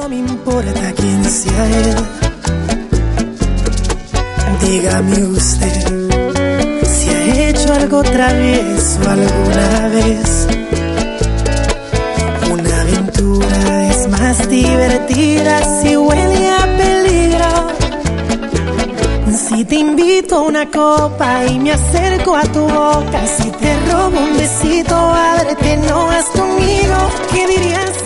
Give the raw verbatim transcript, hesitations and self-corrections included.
No me importa quién sea él. Dígame usted si ha hecho algo travieso alguna vez. Una aventura es más divertida si huele a peligro. Si te invito a una copa y me acerco a tu boca, si te robo un besito, ábrete, no vas conmigo. ¿Qué dirías